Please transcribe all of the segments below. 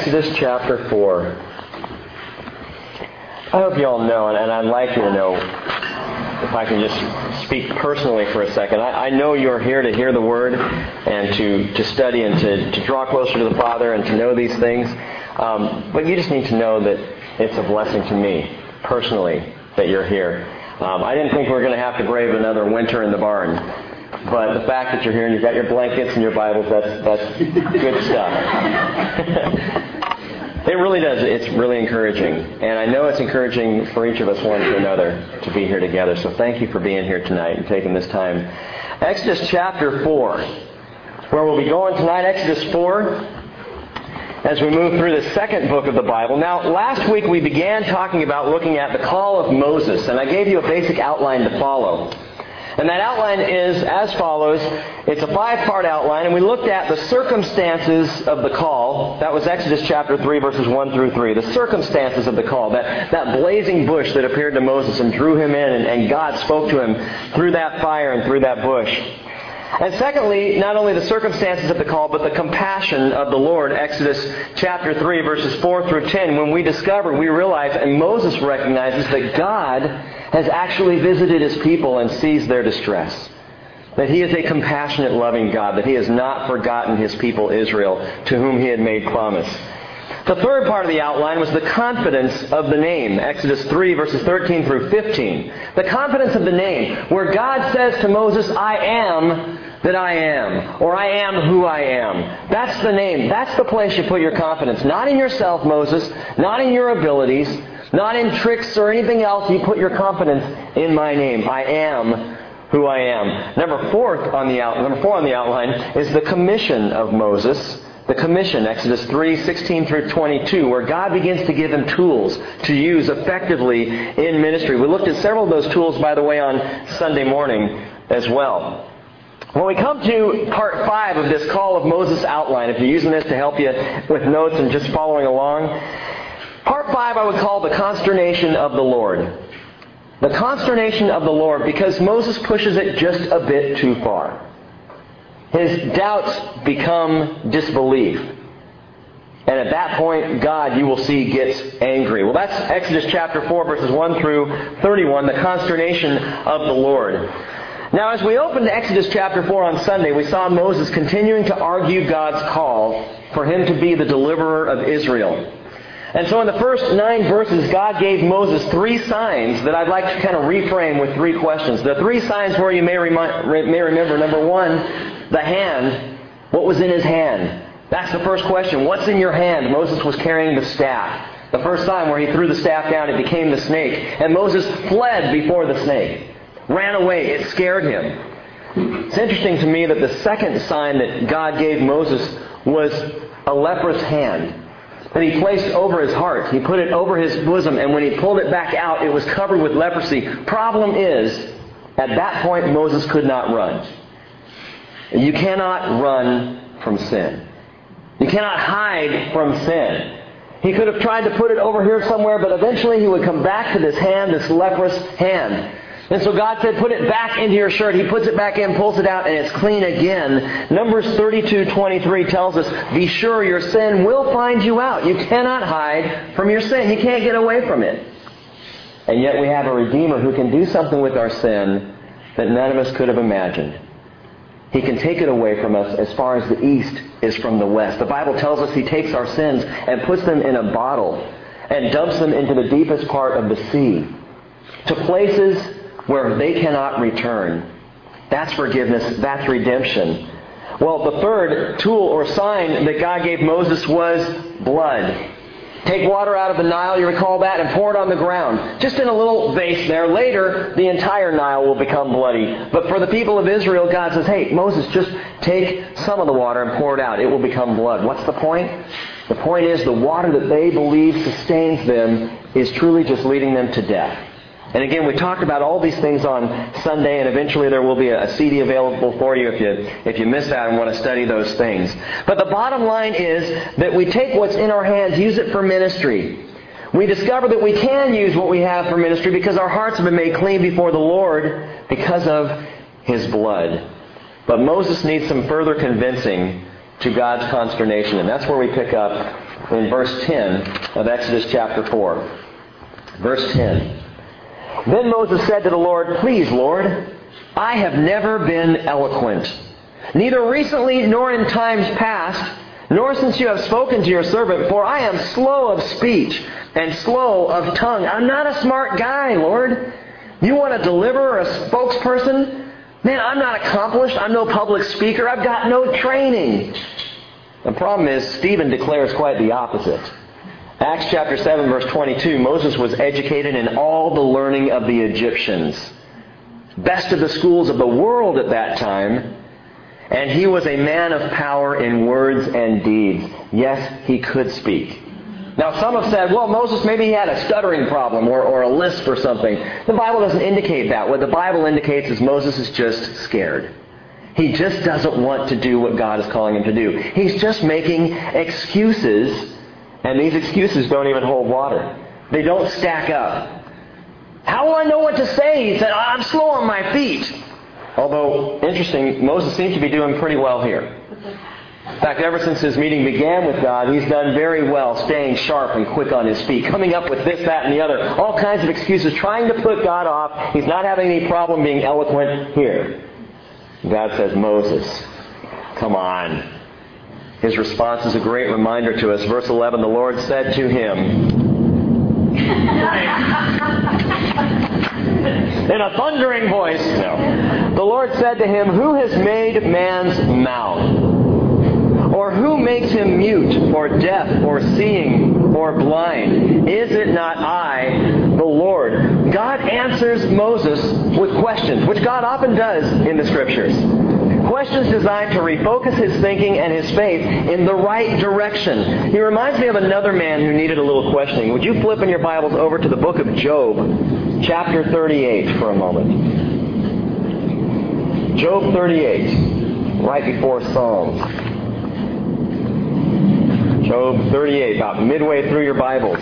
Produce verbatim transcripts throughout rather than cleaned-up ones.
Exodus chapter four. I hope you all know, and I'd like you to know, if I can just speak personally for a second. I, I know you're here to hear the Word and to, to study and to, to draw closer to the Father and to know these things. Um, but you just need to know that it's a blessing to me, personally, that you're here. Um, I didn't think we were going to have to brave another winter in the barn. But the fact that you're here and you've got your blankets and your Bibles, that's, that's good stuff. It really does. It's really encouraging. And I know it's encouraging for each of us one to another to be here together. So thank you for being here tonight and taking this time. Exodus chapter four, where we'll be going tonight, Exodus four, as we move through the second book of the Bible. Now, last week we began talking about looking at the call of Moses, and I gave you a basic outline to follow. And that outline is as follows. It's a five-part outline, and we looked at the circumstances of the call. That was Exodus chapter three, verses one through three. The circumstances of the call. That, that blazing bush that appeared to Moses and drew him in, and, and God spoke to him through that fire and through that bush. And secondly, not only the circumstances of the call, but the compassion of the Lord. Exodus chapter three, verses four through ten. When we discover, we realize, and Moses recognizes that God has actually visited His people and sees their distress. That He is a compassionate, loving God. That He has not forgotten His people Israel, to whom He had made promise. The third part of the outline was the confidence of the name. Exodus three, verses thirteen through fifteen. The confidence of the name, where God says to Moses, I am that I am, or I am who I am. That's the name. That's the place you put your confidence. Not in yourself, Moses, not in your abilities, not in tricks or anything else. You put your confidence in my name. I am who I am. Number four on the out, number four on the outline is the commission of Moses. The commission, Exodus three, sixteen through twenty-two, where God begins to give him tools to use effectively in ministry. We looked at several of those tools, by the way, on Sunday morning as well. When we come to part five of this Call of Moses outline, if you're using this to help you with notes and just following along, part five I would call the consternation of the Lord. The consternation of the Lord, because Moses pushes it just a bit too far. His doubts become disbelief. And at that point, God, you will see, gets angry. Well, that's Exodus chapter four, verses one through thirty-one, the consternation of the Lord. Now, as we opened Exodus chapter four on Sunday, we saw Moses continuing to argue God's call for him to be the deliverer of Israel. And so in the first nine verses, God gave Moses three signs that I'd like to kind of reframe with three questions. The three signs where you may, remind, may remember, number one, the hand. What was in his hand? That's the first question. What's in your hand? Moses was carrying the staff. The first time where he threw the staff down, it became the snake. And Moses fled before the snake. Ran away. It scared him. It's interesting to me that the second sign that God gave Moses was a leprous hand that he placed over his heart. He put it over his bosom, and when he pulled it back out, it was covered with leprosy. Problem is, at that point, Moses could not run. You cannot run from sin. You cannot hide from sin. He could have tried to put it over here somewhere, but eventually he would come back to this hand, this leprous hand. And so God said, put it back into your shirt. He puts it back in, pulls it out, and it's clean again. Numbers thirty-two twenty-three tells us, be sure your sin will find you out. You cannot hide from your sin. You can't get away from it. And yet we have a Redeemer who can do something with our sin that none of us could have imagined. He can take it away from us as far as the east is from the west. The Bible tells us He takes our sins and puts them in a bottle and dumps them into the deepest part of the sea, to places where they cannot return. That's forgiveness. That's redemption. Well, the third tool or sign that God gave Moses was blood. Take water out of the Nile, you recall that, and pour it on the ground. Just in a little vase there. Later, the entire Nile will become bloody. But for the people of Israel, God says, hey, Moses, just take some of the water and pour it out. It will become blood. What's the point? The point is the water that they believe sustains them is truly just leading them to death. And again, we talked about all these things on Sunday, and eventually there will be a C D available for you if you if you missed that and want to study those things. But the bottom line is that we take what's in our hands, use it for ministry. We discover that we can use what we have for ministry because our hearts have been made clean before the Lord because of His blood. But Moses needs some further convincing to God's consternation, and that's where we pick up in verse ten of Exodus chapter four. Verse ten. Then Moses said to the Lord, "Please, Lord, I have never been eloquent, neither recently nor in times past, nor since you have spoken to your servant, for I am slow of speech and slow of tongue." I'm not a smart guy, Lord. You want a deliverer, a spokesperson? Man, I'm not accomplished. I'm no public speaker. I've got no training. The problem is, Stephen declares quite the opposite. Acts chapter seven, verse twenty-two, Moses was educated in all the learning of the Egyptians, best of the schools of the world at that time, and he was a man of power in words and deeds. Yes, he could speak. Now, some have said, well, Moses, maybe he had a stuttering problem or, or a lisp or something. The Bible doesn't indicate that. What the Bible indicates is Moses is just scared. He just doesn't want to do what God is calling him to do. He's just making excuses, and these excuses don't even hold water. They don't stack up. How will I know what to say? He said, I'm slow on my feet. Although, interesting, Moses seems to be doing pretty well here. In fact, ever since his meeting began with God, he's done very well staying sharp and quick on his feet, coming up with this, that, and the other, all kinds of excuses, trying to put God off. He's not having any problem being eloquent here. God says, Moses, come on. His response is a great reminder to us. Verse eleven, the Lord said to him, in a thundering voice, no. The Lord said to him, who has made man's mouth? Or who makes him mute, or deaf, or seeing, or blind? Is it not I, the Lord? God answers Moses with questions, which God often does in the Scriptures. Questions designed to refocus his thinking and his faith in the right direction. He reminds me of another man who needed a little questioning. Would you flip in your Bibles over to the book of Job, chapter thirty-eight for a moment. Job thirty-eight, right before Psalms. Job thirty-eight, about midway through your Bibles.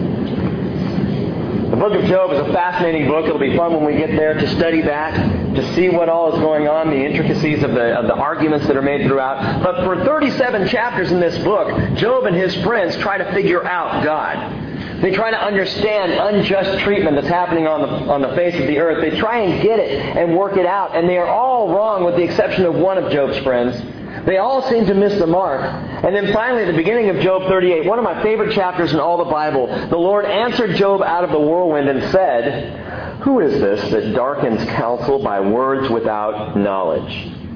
The book of Job is a fascinating book. It'll be fun when we get there to study that, to see what all is going on, the intricacies of the, of the arguments that are made throughout. But for thirty-seven chapters in this book, Job and his friends try to figure out God. They try to understand unjust treatment that's happening on the, on the face of the earth. They try and get it and work it out. And they are all wrong with the exception of one of Job's friends. They all seem to miss the mark. And then finally, at the beginning of Job thirty-eight, one of my favorite chapters in all the Bible, the Lord answered Job out of the whirlwind and said, who is this that darkens counsel by words without knowledge?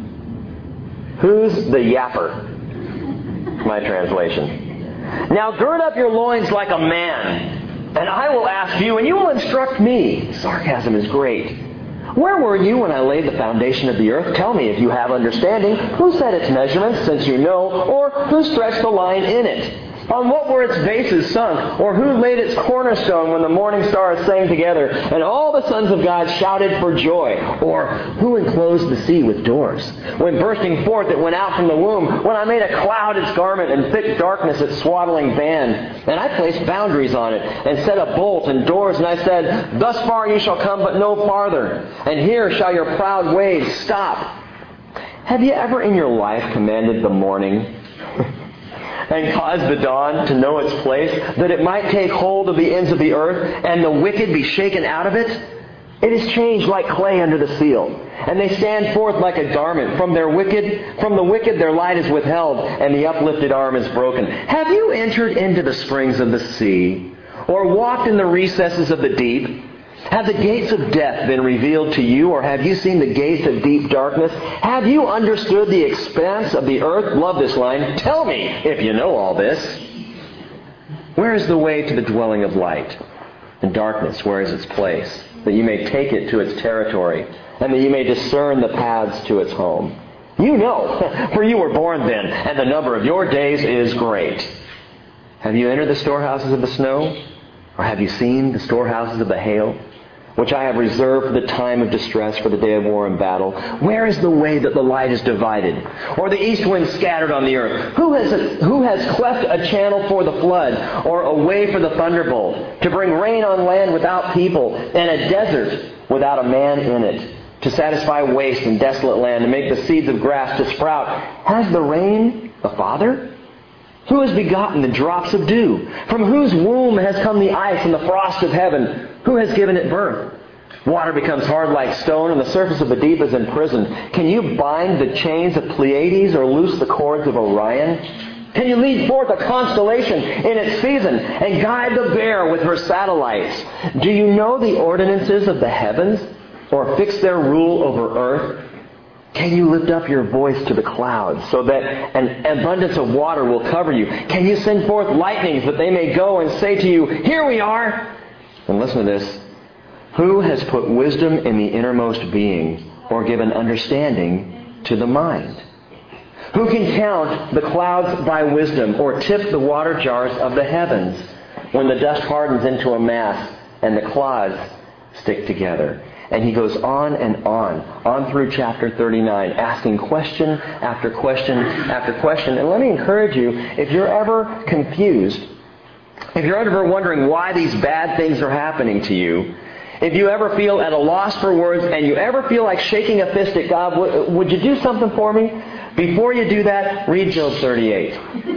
Who's the yapper? My translation. Now gird up your loins like a man, and I will ask you, and you will instruct me. Sarcasm is great. Where were you when I laid the foundation of the earth? Tell me if you have understanding. Who set its measurements, since you know? Or who stretched the line in it? On what were its bases sunk? Or who laid its cornerstone when the morning stars sang together, and all the sons of God shouted for joy? Or who enclosed the sea with doors? When bursting forth it went out from the womb, when I made a cloud its garment, and thick darkness its swaddling band. And I placed boundaries on it, and set a bolt and doors, and I said, thus far you shall come, but no farther. And here shall your proud waves stop. Have you ever in your life commanded the morning and caused the dawn to know its place, that it might take hold of the ends of the earth, and the wicked be shaken out of it? It is changed like clay under the seal, and they stand forth like a garment. From their wicked, from the wicked their light is withheld, and the uplifted arm is broken. Have you entered into the springs of the sea, or walked in the recesses of the deep? Have the gates of death been revealed to you, or have you seen the gates of deep darkness? Have you understood the expanse of the earth? Love this line. Tell me if you know all this. Where is the way to the dwelling of light? And darkness, where is its place? That you may take it to its territory, and that you may discern the paths to its home. You know, for you were born then, and the number of your days is great. Have you entered the storehouses of the snow? Or have you seen the storehouses of the hail, which I have reserved for the time of distress, for the day of war and battle? Where is the way that the light is divided, or the east wind scattered on the earth? Who has who has cleft a channel for the flood, or a way for the thunderbolt, to bring rain on land without people, and a desert without a man in it, to satisfy waste and desolate land, to make the seeds of grass to sprout? Has the rain a father? Who has begotten the drops of dew? From whose womb has come the ice and the frost of heaven? Who has given it birth? Water becomes hard like stone, and the surface of the deep is imprisoned. Can you bind the chains of Pleiades or loose the cords of Orion? Can you lead forth a constellation in its season and guide the bear with her satellites? Do you know the ordinances of the heavens or fix their rule over earth? Can you lift up your voice to the clouds so that an abundance of water will cover you? Can you send forth lightnings that they may go and say to you, here we are? And listen to this. Who has put wisdom in the innermost being or given understanding to the mind? Who can count the clouds by wisdom or tip the water jars of the heavens when the dust hardens into a mass and the clods stick together? And he goes on and on, on through chapter thirty-nine, asking question after question after question. And let me encourage you, if you're ever confused, if you're ever wondering why these bad things are happening to you, if you ever feel at a loss for words and you ever feel like shaking a fist at God, would, would you do something for me? Before you do that, read Job thirty-eight.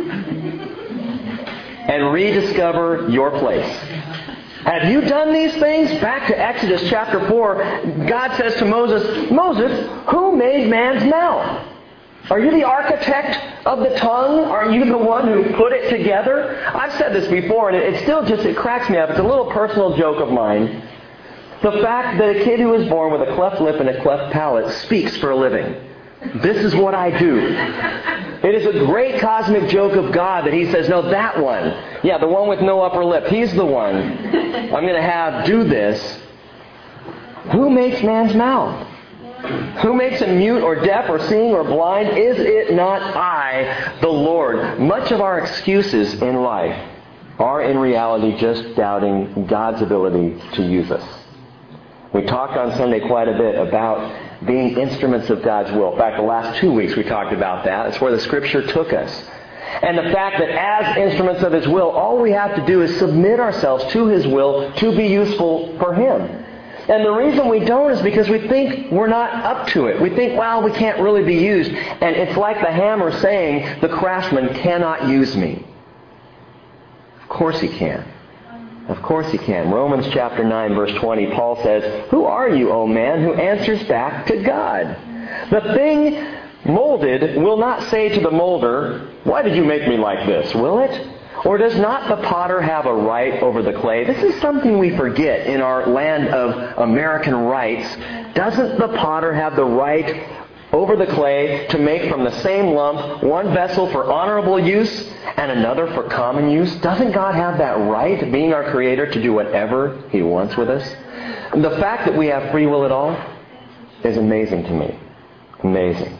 And rediscover your place. Have you done these things? Back to Exodus chapter four, God says to Moses, Moses, who made man's mouth? Are you the architect of the tongue? Are you the one who put it together? I've said this before, and it still just, it cracks me up. It's a little personal joke of mine. The fact that a kid who is born with a cleft lip and a cleft palate speaks for a living. This is what I do. It is a great cosmic joke of God that He says, no, that one. Yeah, the one with no upper lip. He's the one I'm going to have do this. Who makes man's mouth? Who makes him mute or deaf or seeing or blind? Is it not I, the Lord? Much of our excuses in life are in reality just doubting God's ability to use us. We talked on Sunday quite a bit about being instruments of God's will. In fact, the last two weeks we talked about that. It's where the Scripture took us. And the fact that as instruments of His will, all we have to do is submit ourselves to His will to be useful for Him. And the reason we don't is because we think we're not up to it. We think, well, we can't really be used. And it's like the hammer saying, the craftsman cannot use me. Of course he can. Of course he can. Romans chapter nine, verse twenty, Paul says, who are you, O man, who answers back to God? The thing molded will not say to the molder, why did you make me like this, will it? Or does not the potter have a right over the clay? This is something we forget in our land of American rights. Doesn't the potter have the right over the clay to make from the same lump one vessel for honorable use and another for common use? Doesn't God have that right, being our Creator, to do whatever He wants with us? And the fact that we have free will at all is amazing to me. Amazing.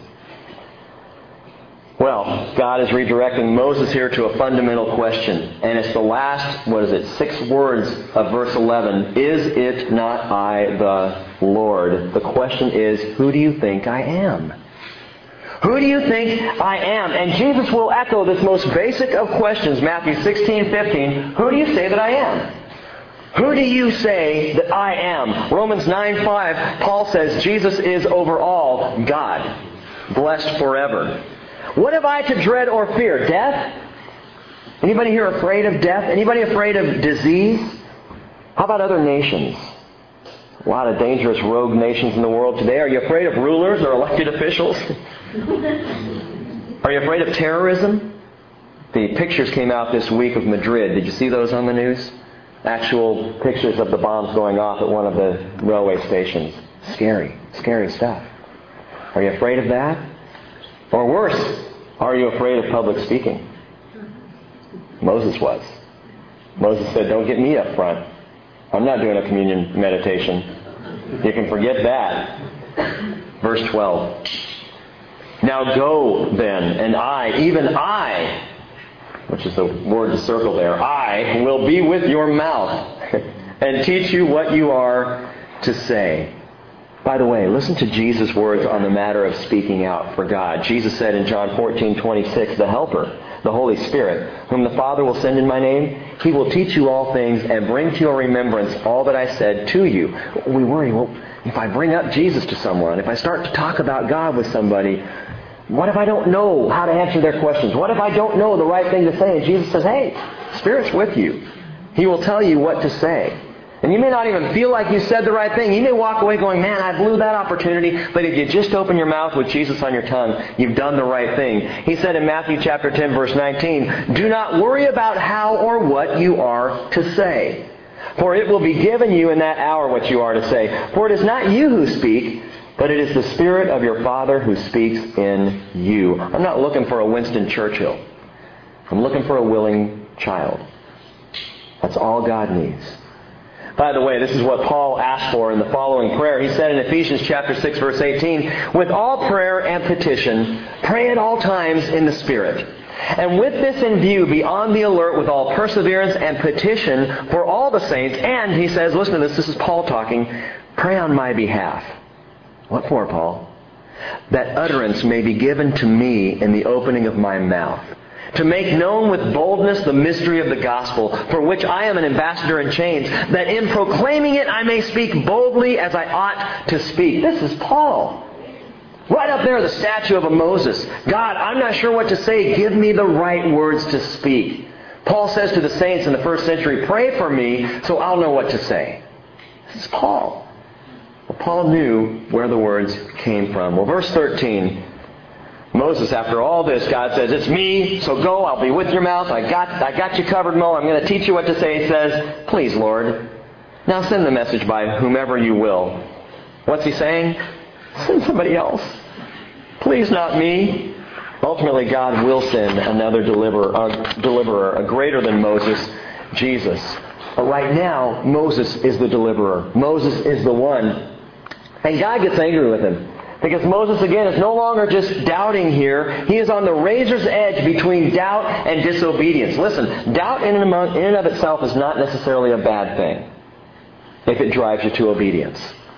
Well, God is redirecting Moses here to a fundamental question. And it's the last, what is it, six words of verse eleven. Is it not I, the Lord? The question is, who do you think I am? Who do you think I am? And Jesus will echo this most basic of questions, Matthew sixteen fifteen. Who do you say that I am? Who do you say that I am? Romans nine five, Paul says Jesus is over all, God, blessed forever. What have I to dread or fear? Death? Anybody here afraid of death? Anybody afraid of disease? How about other nations? A lot of dangerous rogue nations in the world today. Are you afraid of rulers or elected officials? Are you afraid of terrorism? The pictures came out this week of Madrid. Did you see those on the news? Actual pictures of the bombs going off at one of the railway stations. Scary, scary stuff. Are you afraid of that? Or worse, are you afraid of public speaking? Moses was. Moses said, don't get me up front. I'm not doing a communion meditation. You can forget that. Verse twelve. Now go then, and I, even I, which is the word to circle there, I will be with your mouth and teach you what you are to say. By the way, listen to Jesus' words on the matter of speaking out for God. Jesus said in John fourteen twenty-six, the Helper, the Holy Spirit, whom the Father will send in my name, He will teach you all things and bring to your remembrance all that I said to you. We worry, well, if I bring up Jesus to someone, if I start to talk about God with somebody, What if I don't know how to answer their questions? What if I don't know the right thing to say? And Jesus says, hey, Spirit's with you. He will tell you what to say. And you may not even feel like you said the right thing. You may walk away going, man, I blew that opportunity. But if you just open your mouth with Jesus on your tongue, you've done the right thing. He said in Matthew chapter ten, verse nineteen, do not worry about how or what you are to say. For it will be given you in that hour what you are to say. For it is not you who speak, but it is the Spirit of your Father who speaks in you. I'm not looking for a Winston Churchill. I'm looking for a willing child. That's all God needs. By the way, this is what Paul asked for in the following prayer. He said in Ephesians chapter six, verse eighteen, with all prayer and petition, pray at all times in the Spirit. And with this in view, be on the alert with all perseverance and petition for all the saints. And, he says, listen to this, this is Paul talking, pray on my behalf. What for, Paul? That utterance may be given to me in the opening of my mouth, to make known with boldness the mystery of the gospel, for which I am an ambassador in chains, that in proclaiming it I may speak boldly as I ought to speak. This is Paul. Right up there, the statue of a Moses. God, I'm not sure what to say. Give me the right words to speak. Paul says to the saints in the first century, pray for me so I'll know what to say. This is Paul. Well, Paul knew where the words came from. Well, verse thirteen, Moses, after all this, God says, it's me, so go, I'll be with your mouth. I got, I got you covered, Mo. I'm going to teach you what to say. He says, please, Lord, now send the message by whomever you will. What's he saying? Send somebody else. Please, not me. Ultimately, God will send another deliverer, a deliverer, a greater than Moses, Jesus. But right now, Moses is the deliverer. Moses is the one. And God gets angry with him. Because Moses, again, is no longer just doubting here. He is on the razor's edge between doubt and disobedience. Listen, doubt in and of itself is not necessarily a bad thing if it drives you to obedience.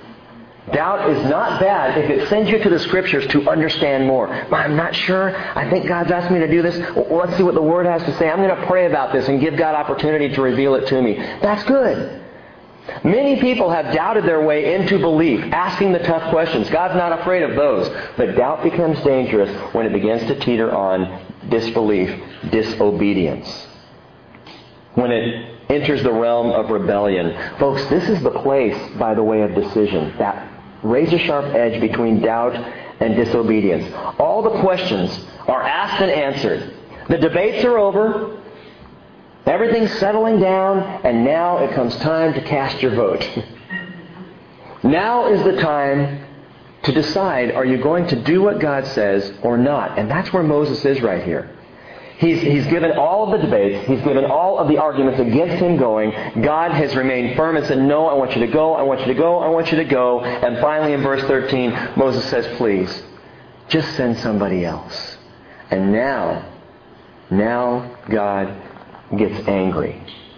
Doubt is not bad if it sends you to the Scriptures to understand more. I'm not sure. I think God's asked me to do this. Well, let's see what the Word has to say. I'm going to pray about this and give God opportunity to reveal it to me. That's good. Many people have doubted their way into belief, asking the tough questions. God's not afraid of those. But doubt becomes dangerous when it begins to teeter on disbelief, disobedience. When it enters the realm of rebellion. Folks, this is the place, by the way, of decision. That razor-sharp edge between doubt and disobedience. All the questions are asked and answered. The debates are over. Everything's settling down, and now it comes time to cast your vote. Now is the time to decide, are you going to do what God says or not? And that's where Moses is right here. He's, he's given all of the debates. He's given all of the arguments against him going. God has remained firm and said, no, I want you to go, I want you to go, I want you to go. And finally in verse thirteen, Moses says, please, just send somebody else. And now, now God gets angry.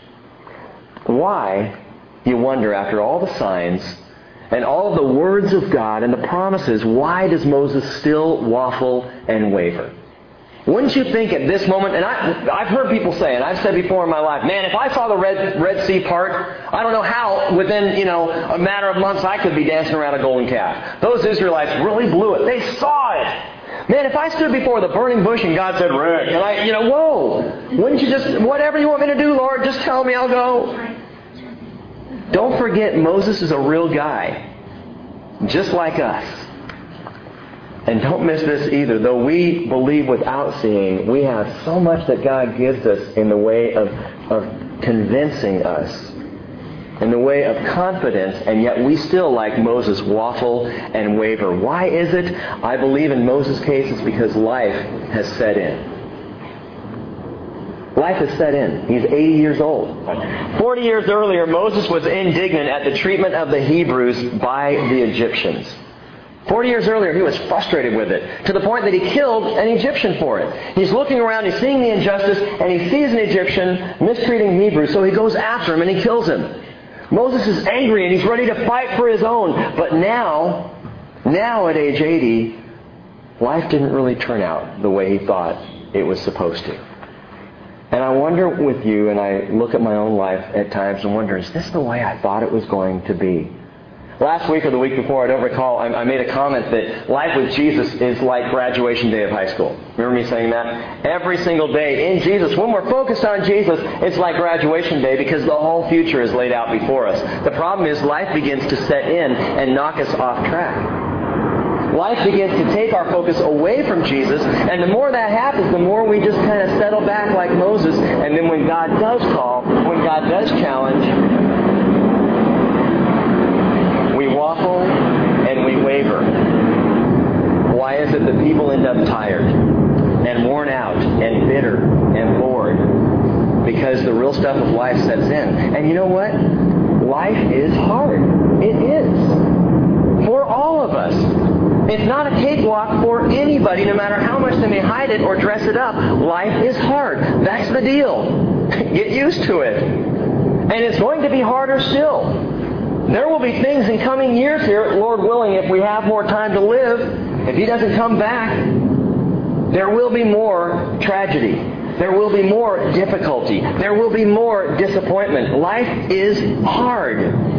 Why, you wonder, after all the signs and all of the words of God and the promises, why does Moses still waffle and waver? Wouldn't you think at this moment, and I, I've heard people say, and I've said before in my life, man, if I saw the Red, Red Sea part, I don't know how within, you know, a matter of months I could be dancing around a golden calf. Those Israelites really blew it. They saw it. Man, if I stood before the burning bush and God said, Rick, and I, you know, whoa, wouldn't you just, whatever you want me to do, Lord, just tell me, I'll go. Don't forget, Moses is a real guy, just like us. And don't miss this either. Though we believe without seeing, we have so much that God gives us in the way of, of convincing us, in the way of confidence, and yet we still, like Moses, waffle and waver. Why is it? I believe in Moses' case it's because life has set in. Life has set in. He's eighty years old. Forty years earlier, Moses was indignant at the treatment of the Hebrews by the Egyptians. Forty years earlier, he was frustrated with it, to the point that he killed an Egyptian for it. He's looking around, he's seeing the injustice, and he sees an Egyptian mistreating Hebrews, so he goes after him and he kills him. Moses is angry and he's ready to fight for his own. But now, now at age eighty, life didn't really turn out the way he thought it was supposed to. And I wonder with you, and I look at my own life at times and wonder, is this the way I thought it was going to be? Last week or the week before, I don't recall, I, I made a comment that life with Jesus is like graduation day of high school. Remember me saying that? Every single day in Jesus, when we're focused on Jesus, it's like graduation day because the whole future is laid out before us. The problem is life begins to set in and knock us off track. Life begins to take our focus away from Jesus, and the more that happens, the more we just kind of settle back like Moses, and then when God does call, when God does challenge, we waffle and we waver. Why is it that people end up tired and worn out and bitter and bored? Because the real stuff of life sets in. And you know what? Life is hard. It is. For all of us. It's not a cakewalk for anybody, no matter how much they may hide it or dress it up. Life is hard. That's the deal. Get used to it. And it's going to be harder still. There will be things in coming years here, Lord willing, if we have more time to live, if He doesn't come back, there will be more tragedy. There will be more difficulty. There will be more disappointment. Life is hard.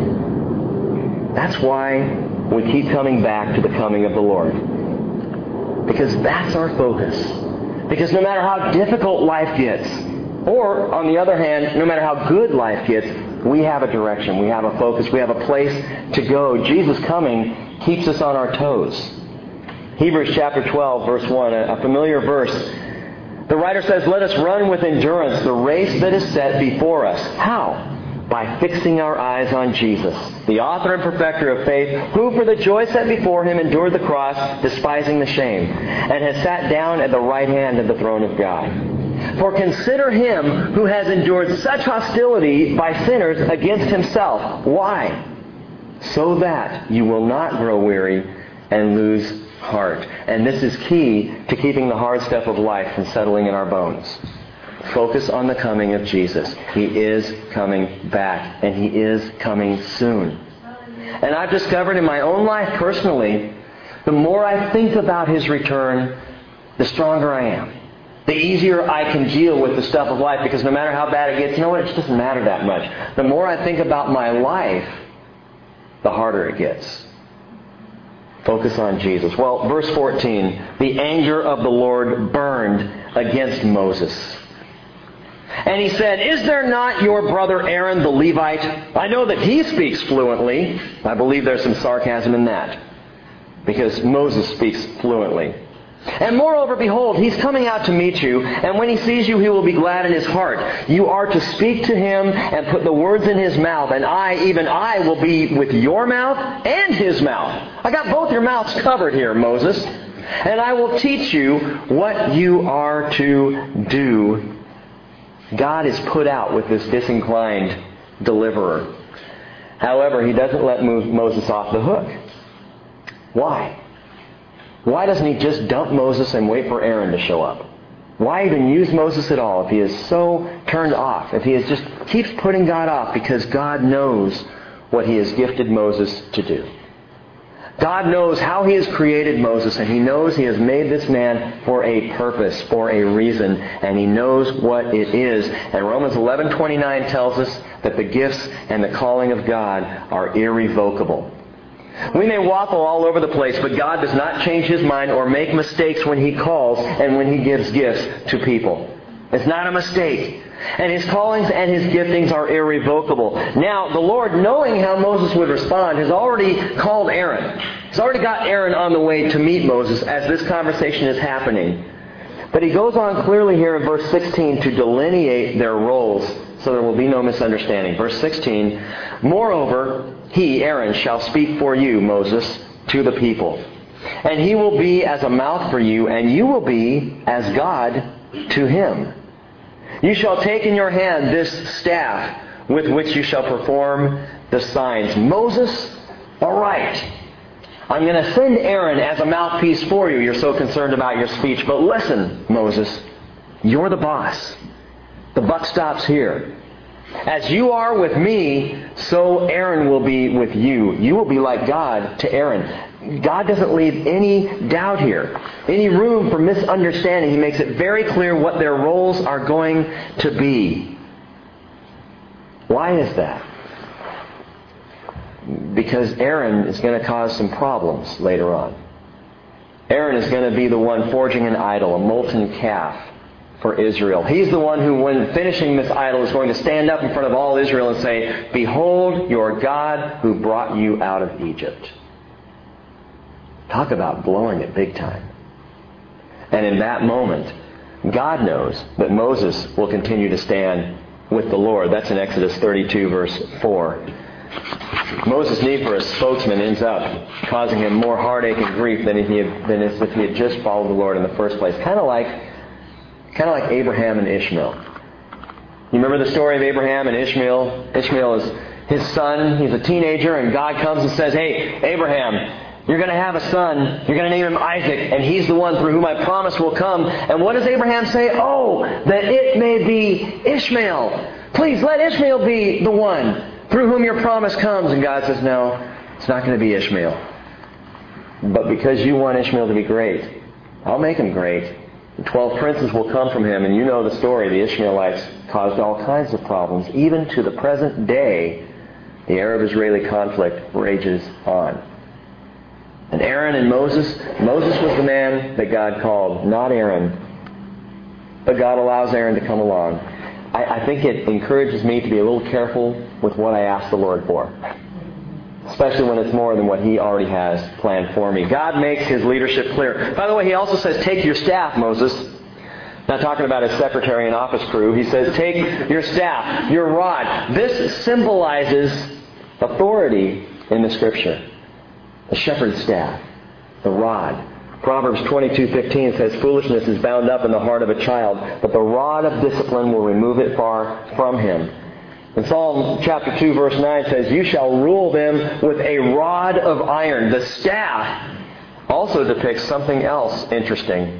That's why we keep coming back to the coming of the Lord. Because that's our focus. Because no matter how difficult life gets, or on the other hand, no matter how good life gets, we have a direction, we have a focus, we have a place to go. Jesus coming keeps us on our toes. Hebrews chapter twelve, verse one, a familiar verse. The writer says, "Let us run with endurance the race that is set before us." How? By fixing our eyes on Jesus, the author and perfecter of faith, who for the joy set before Him endured the cross, despising the shame, and has sat down at the right hand of the throne of God. For consider Him who has endured such hostility by sinners against Himself. Why? So that you will not grow weary and lose heart. And this is key to keeping the hard stuff of life from settling in our bones. Focus on the coming of Jesus. He is coming back, and He is coming soon. And I've discovered in my own life personally, the more I think about His return, the stronger I am. The easier I can deal with the stuff of life, because no matter how bad it gets, you know what, it just doesn't matter that much. The more I think about my life, the harder it gets. Focus on Jesus. Well, verse fourteen, the anger of the Lord burned against Moses. And He said, "Is there not your brother Aaron the Levite? I know that he speaks fluently." I believe there's some sarcasm in that, because Moses speaks fluently. "And moreover, behold, he's coming out to meet you, and when he sees you, he will be glad in his heart. You are to speak to him and put the words in his mouth, and I, even I, will be with your mouth and his mouth." I got both your mouths covered here, Moses. "And I will teach you what you are to do." God is put out with this disinclined deliverer. However, He doesn't let Moses off the hook. Why? Why doesn't He just dump Moses and wait for Aaron to show up? Why even use Moses at all if he is so turned off? If he is just keeps putting God off, because God knows what He has gifted Moses to do. God knows how He has created Moses, and He knows He has made this man for a purpose, for a reason, and He knows what it is. And Romans eleven twenty-nine tells us that the gifts and the calling of God are irrevocable. We may waffle all over the place, but God does not change His mind or make mistakes when He calls and when He gives gifts to people. It's not a mistake. And His callings and His giftings are irrevocable. Now, the Lord, knowing how Moses would respond, has already called Aaron. He's already got Aaron on the way to meet Moses as this conversation is happening. But He goes on clearly here in verse sixteen to delineate their roles so there will be no misunderstanding. Verse sixteen, "Moreover, he, Aaron, shall speak for you, Moses, to the people. And he will be as a mouth for you, and you will be as God to him. You shall take in your hand this staff with which you shall perform the signs." Moses, all right, I'm going to send Aaron as a mouthpiece for you. You're so concerned about your speech. But listen, Moses, you're the boss. The buck stops here. As you are with me, so Aaron will be with you. You will be like God to Aaron. God doesn't leave any doubt here, any room for misunderstanding. He makes it very clear what their roles are going to be. Why is that? because Aaron is going to cause some problems later on. Aaron is going to be the one forging an idol, a molten calf for Israel. He's the one who, when finishing this idol, is going to stand up in front of all Israel and say, "Behold your God who brought you out of Egypt." Talk about blowing it big time. And in that moment, God knows that Moses will continue to stand with the Lord. That's in Exodus thirty-two, verse four. Moses' need for a spokesman ends up causing him more heartache and grief than if he had, than as if he had just followed the Lord in the first place. Kind of like, kind of like Abraham and Ishmael. You remember the story of Abraham and Ishmael? Ishmael is his son. He's a teenager, and God comes and says, "Hey, Abraham, you're going to have a son. You're going to name him Isaac, and he's the one through whom my promise will come." And what does Abraham say? "Oh, that it may be Ishmael. Please let Ishmael be the one through whom your promise comes." And God says, "No, it's not going to be Ishmael. But because you want Ishmael to be great, I'll make him great. The twelve princes will come from him." And you know the story. The Ishmaelites caused all kinds of problems. Even to the present day, the Arab-Israeli conflict rages on. And Aaron and Moses, Moses was the man that God called, not Aaron. But God allows Aaron to come along. I, I think it encourages me to be a little careful with what I ask the Lord for. Especially when it's more than what He already has planned for me. God makes His leadership clear. By the way, He also says, "Take your staff, Moses." Not talking about his secretary and office crew. He says, "Take your staff, your rod." This symbolizes authority in the Scripture. The shepherd's staff, the rod. Proverbs twenty-two fifteen says, "Foolishness is bound up in the heart of a child, but the rod of discipline will remove it far from him." And Psalm chapter two verse nine says, "You shall rule them with a rod of iron." The staff also depicts something else interesting.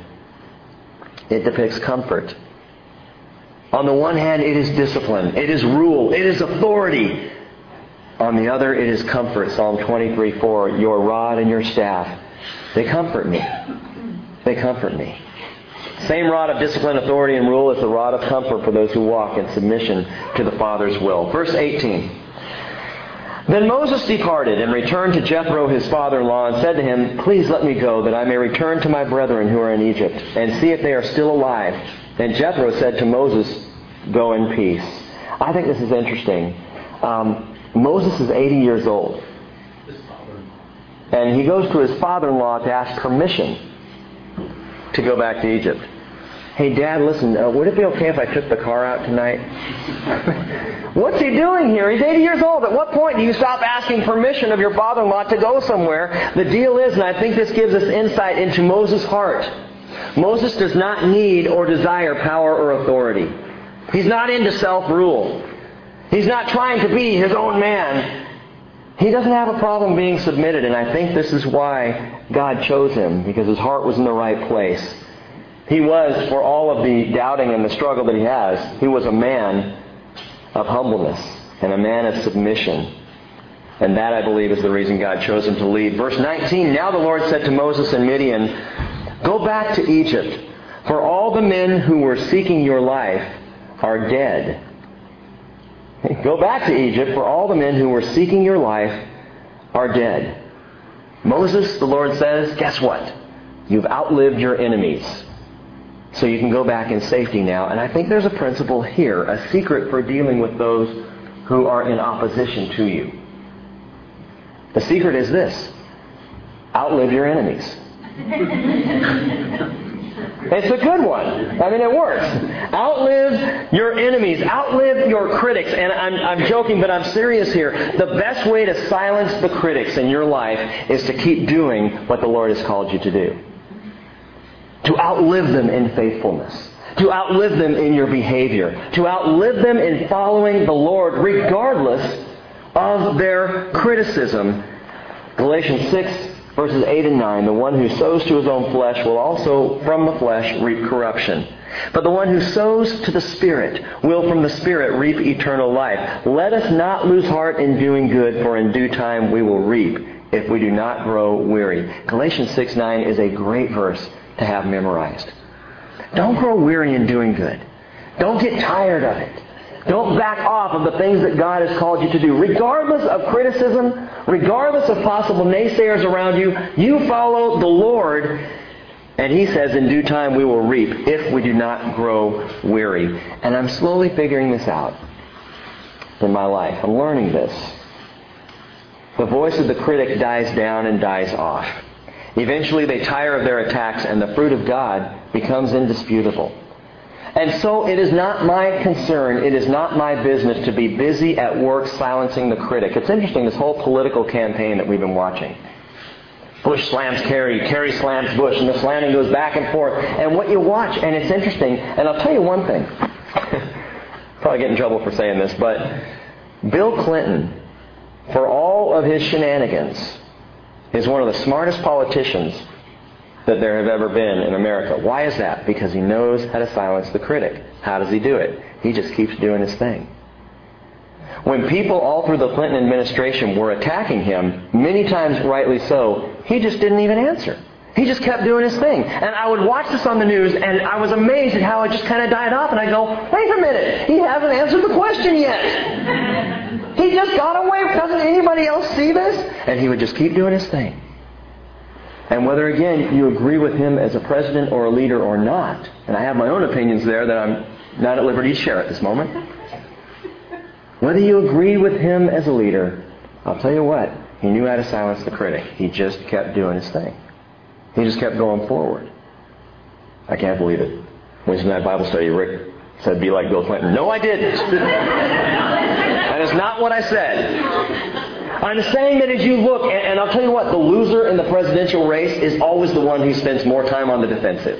It depicts comfort. On the one hand, it is discipline. It is rule. It is authority. On the other, it is comfort. Psalm twenty-three four, "Your rod and your staff, they comfort me." They comfort me. Same rod of discipline, authority, and rule as the rod of comfort for those who walk in submission to the Father's will. Verse eighteen. "Then Moses departed and returned to Jethro his father-in-law and said to him, 'Please let me go, that I may return to my brethren who are in Egypt, and see if they are still alive.' And Jethro said to Moses, 'Go in peace.'" I think this is interesting. Um, Moses is eighty years old. And he goes to his father-in-law to ask permission to go back to Egypt. "Hey, Dad, listen, uh, would it be okay if I took the car out tonight?" What's he doing here? He's eighty years old. At what point do you stop asking permission of your father-in-law to go somewhere? The deal is, and I think this gives us insight into Moses' heart, Moses does not need or desire power or authority. He's not into self-rule. He's not trying to be his own man. He doesn't have a problem being submitted, and I think this is why God chose him, because his heart was in the right place. He was, for all of the doubting and the struggle that he has, he was a man of humbleness and a man of submission. And that, I believe, is the reason God chose him to lead. Verse nineteen, "Now the Lord said to Moses in Midian, 'Go back to Egypt, for all the men who were seeking your life are dead.'" Go back to Egypt, for all the men who were seeking your life are dead. Moses, the Lord says, guess what? You've outlived your enemies. So you can go back in safety now. And I think there's a principle here, a secret for dealing with those who are in opposition to you. The secret is this: outlive your enemies. It's a good one. I mean, it works. Outlive your enemies. Outlive your critics. And I'm, I'm joking, but I'm serious here. The best way to silence the critics in your life is to keep doing what the Lord has called you to do. To outlive them in faithfulness. To outlive them in your behavior. To outlive them in following the Lord regardless of their criticism. Galatians six verses eight and nine, "The one who sows to his own flesh will also from the flesh reap corruption. But the one who sows to the Spirit will from the Spirit reap eternal life. Let us not lose heart in doing good, for in due time we will reap if we do not grow weary." Galatians six nine is a great verse to have memorized. Don't grow weary in doing good. Don't get tired of it. Don't back off of the things that God has called you to do. Regardless of criticism, Regardless of possible naysayers around you, you follow the Lord. And He says, in due time we will reap if we do not grow weary. And I'm slowly figuring this out in my life. I'm learning this. The voice of the critic dies down and dies off. Eventually they tire of their attacks and the fruit of God becomes indisputable. And so it is not my concern, it is not my business to be busy at work silencing the critic. It's interesting, this whole political campaign that we've been watching. Bush slams Kerry, Kerry slams Bush, and the slamming goes back and forth. And what you watch, and it's interesting, and I'll tell you one thing. Probably get in trouble for saying this, but Bill Clinton, for all of his shenanigans, is one of the smartest politicians that there have ever been in America. Why is that? Because he knows how to silence the critic. How does he do it? He just keeps doing his thing. When people all through the Clinton administration were attacking him, many times rightly so, he just didn't even answer. He just kept doing his thing. And I would watch this on the news, and I was amazed at how it just kind of died off. And I go, wait a minute, he hasn't answered the question yet. He just got away. Doesn't anybody else see this? And he would just keep doing his thing. And whether, again, you agree with him as a president or a leader or not, and I have my own opinions there that I'm not at liberty to share at this moment. Whether you agree with him as a leader, I'll tell you what, he knew how to silence the critic. He just kept doing his thing. He just kept going forward. I can't believe it. Wednesday night Bible study, Rick said, be like Bill Clinton. No, I didn't. That is not what I said. I'm saying that as you look, and, and I'll tell you what, the loser in the presidential race is always the one who spends more time on the defensive.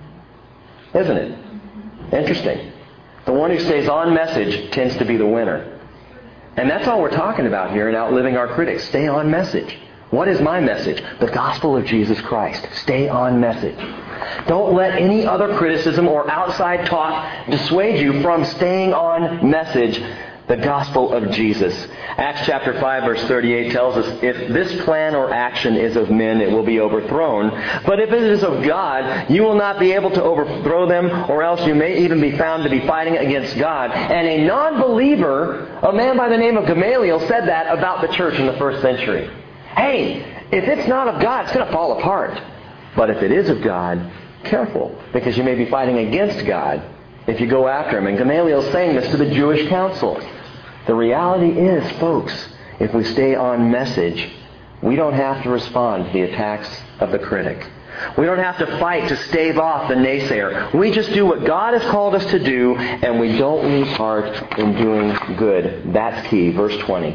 Isn't it? Interesting. The one who stays on message tends to be the winner. And that's all we're talking about here in Outliving Our Critics. Stay on message. What is my message? The gospel of Jesus Christ. Stay on message. Don't let any other criticism or outside talk dissuade you from staying on message, the gospel of Jesus. Acts chapter five verse thirty-eight tells us, if this plan or action is of men, it will be overthrown. But if it is of God, you will not be able to overthrow them, or else you may even be found to be fighting against God. And a non-believer, a man by the name of Gamaliel, said that about the church in the first century. Hey, if it's not of God, it's going to fall apart. But if it is of God, careful, because you may be fighting against God if you go after Him. And Gamaliel's saying this to the Jewish council. The reality is, folks, if we stay on message, we don't have to respond to the attacks of the critic. We don't have to fight to stave off the naysayer. We just do what God has called us to do, and we don't lose heart in doing good. That's key. Verse twenty.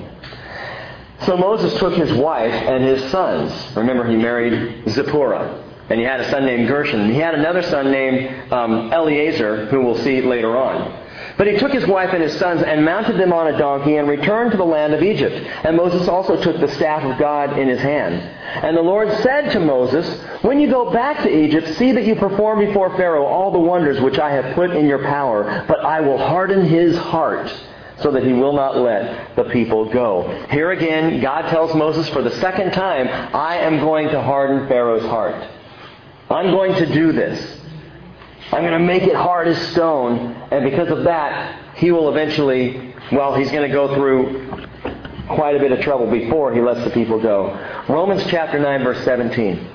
So Moses took his wife and his sons. Remember, he married Zipporah. And he had a son named Gershon. And he had another son named um, Eleazar, who we'll see later on. But he took his wife and his sons and mounted them on a donkey and returned to the land of Egypt. And Moses also took the staff of God in his hand. And the Lord said to Moses, when you go back to Egypt, see that you perform before Pharaoh all the wonders which I have put in your power. But I will harden his heart, so that he will not let the people go. Here again, God tells Moses for the second time, I am going to harden Pharaoh's heart. I'm going to do this. I'm going to make it hard as stone. And because of that, he will eventually, well, he's going to go through quite a bit of trouble before he lets the people go. Romans chapter nine, verse seventeen.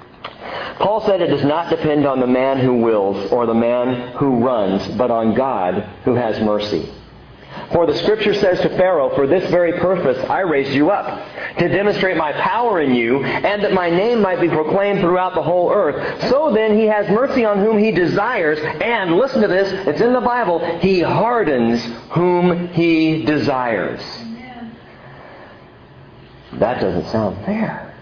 Paul said it does not depend on the man who wills or the man who runs, but on God who has mercy. For the Scripture says to Pharaoh, for this very purpose I raised you up, to demonstrate my power in you, and that my name might be proclaimed throughout the whole earth. So then he has mercy on whom he desires, and listen to this, it's in the Bible, he hardens whom he desires. Amen. That doesn't sound fair.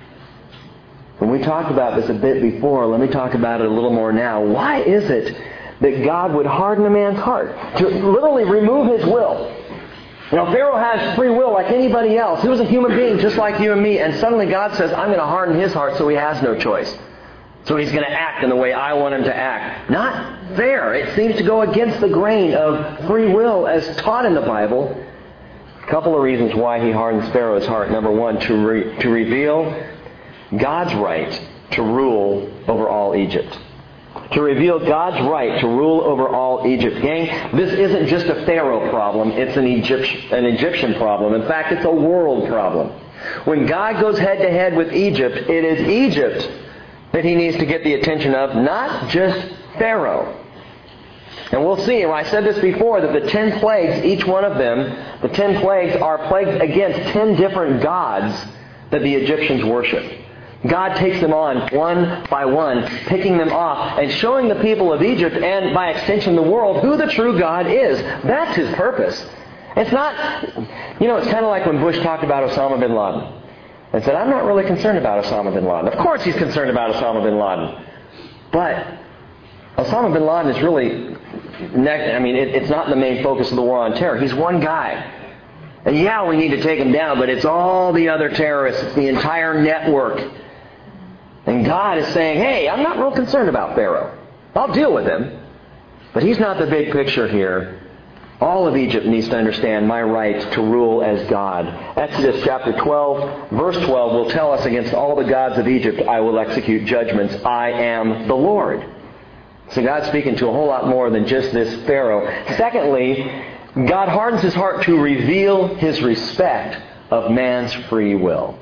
When we talked about this a bit before, let me talk about it a little more now. Why is it that God would harden a man's heart, to literally remove his will? You know, Pharaoh has free will like anybody else. He was a human being just like you and me, and suddenly God says, I'm going to harden his heart so he has no choice. So he's going to act in the way I want him to act. Not fair. It seems to go against the grain of free will as taught in the Bible. A couple of reasons why he hardens Pharaoh's heart. Number one, to, re- to reveal God's right to rule over all Egypt. To reveal God's right to rule over all Egypt. Gang, this isn't just a Pharaoh problem. It's an Egyptian, an Egyptian problem. In fact, it's a world problem. When God goes head-to-head with Egypt, it is Egypt that he needs to get the attention of, not just Pharaoh. And we'll see, and I said this before, that the ten plagues, each one of them, the ten plagues are plagues against ten different gods that the Egyptians worship. God takes them on one by one, picking them off, and showing the people of Egypt, and by extension the world, who the true God is. That's his purpose. It's not, you know, it's kind of like when Bush talked about Osama bin Laden. And said, I'm not really concerned about Osama bin Laden. Of course he's concerned about Osama bin Laden. But Osama bin Laden is really, I mean, it, it's not the main focus of the war on terror. He's one guy. And yeah, we need to take him down, but it's all the other terrorists. It's the entire network. And God is saying, hey, I'm not real concerned about Pharaoh. I'll deal with him. But he's not the big picture here. All of Egypt needs to understand my right to rule as God. Exodus chapter twelve, verse twelve will tell us, against all the gods of Egypt I will execute judgments. I am the Lord. So God's speaking to a whole lot more than just this Pharaoh. Secondly, God hardens his heart to reveal his respect of man's free will.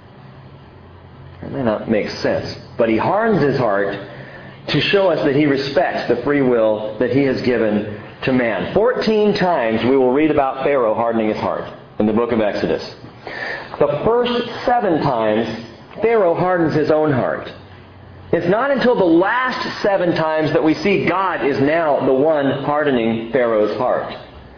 That may not make sense, but he hardens his heart to show us that he respects the free will that he has given to man. Fourteen times we will read about Pharaoh hardening his heart in the book of Exodus. The first seven times, Pharaoh hardens his own heart. It's not until the last seven times that we see God is now the one hardening Pharaoh's heart.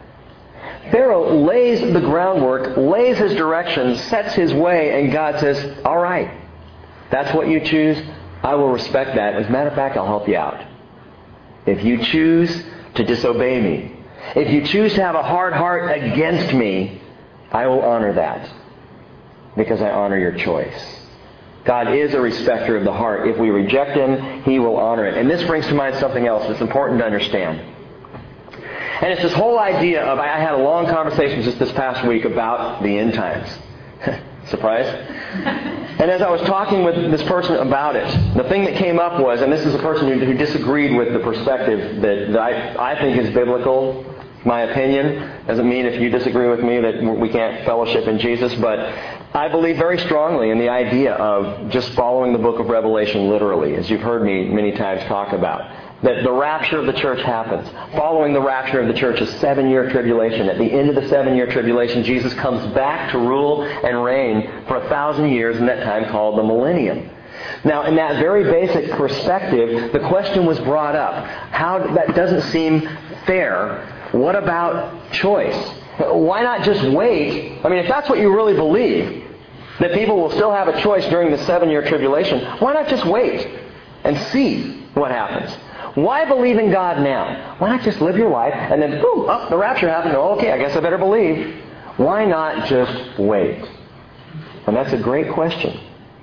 Pharaoh lays the groundwork, lays his directions, sets his way, and God says, all right, that's what you choose. I will respect that. As a matter of fact, I'll help you out. If you choose to disobey me, if you choose to have a hard heart against me, I will honor that because I honor your choice. God is a respecter of the heart. If we reject him, he will honor it. And this brings to mind something else that's important to understand. And it's this whole idea of, I had a long conversation just this past week about the end times. Surprise? And as I was talking with this person about it, the thing that came up was, and this is a person who, who disagreed with the perspective that, that I, I think is biblical, my opinion. Doesn't mean if you disagree with me that we can't fellowship in Jesus, but I believe very strongly in the idea of just following the book of Revelation literally, as you've heard me many times talk about. That the rapture of the church happens. Following the rapture of the church is seven-year tribulation. At the end of the seven-year tribulation, Jesus comes back to rule and reign for a thousand years in that time called the millennium. Now, in that very basic perspective, the question was brought up. How that doesn't seem fair. What about choice? Why not just wait? I mean, if that's what you really believe, that people will still have a choice during the seven-year tribulation, why not just wait and see what happens? Why believe in God now? Why not just live your life and then, boom, oh, the rapture happened. Oh, okay, I guess I better believe. Why not just wait? And that's a great question.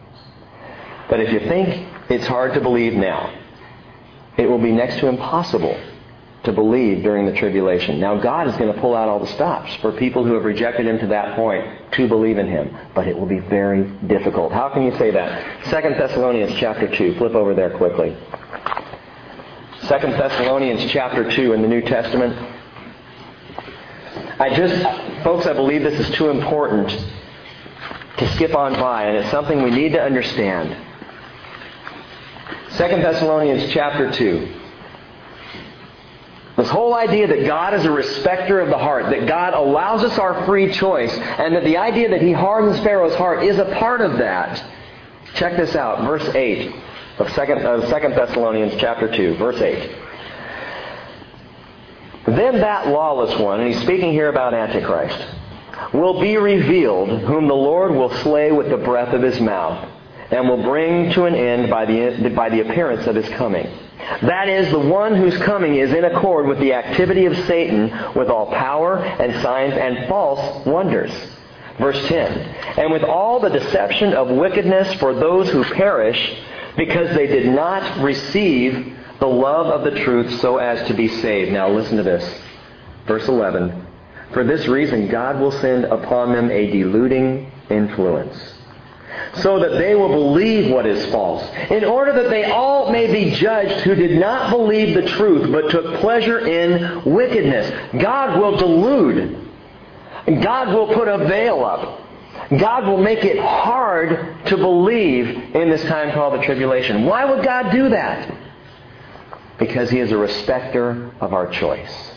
But if you think it's hard to believe now, it will be next to impossible to believe during the tribulation. Now, God is going to pull out all the stops for people who have rejected him to that point to believe in him. But it will be very difficult. How can you say that? Second Thessalonians chapter two. Flip over there quickly. Second Thessalonians chapter two in the New Testament. I just, folks, I believe this is too important to skip on by, and it's something we need to understand. Second Thessalonians chapter two. This whole idea that God is a respecter of the heart, that God allows us our free choice, and that the idea that he hardens Pharaoh's heart is a part of that. Check this out, verse eight. Of second, uh, second Thessalonians chapter two, verse eight. Then that lawless one, and he's speaking here about Antichrist, will be revealed, whom the Lord will slay with the breath of his mouth, and will bring to an end by the, by the appearance of his coming. That is, the one whose coming is in accord with the activity of Satan, with all power and signs and false wonders. Verse ten. And with all the deception of wickedness for those who perish, because they did not receive the love of the truth so as to be saved. Now listen to this. Verse eleven. For this reason God will send upon them a deluding influence, so that they will believe what is false, in order that they all may be judged who did not believe the truth, but took pleasure in wickedness. God will delude. God will put a veil up. God will make it hard to believe in this time called the tribulation. Why would God do that? Because He is a respecter of our choice.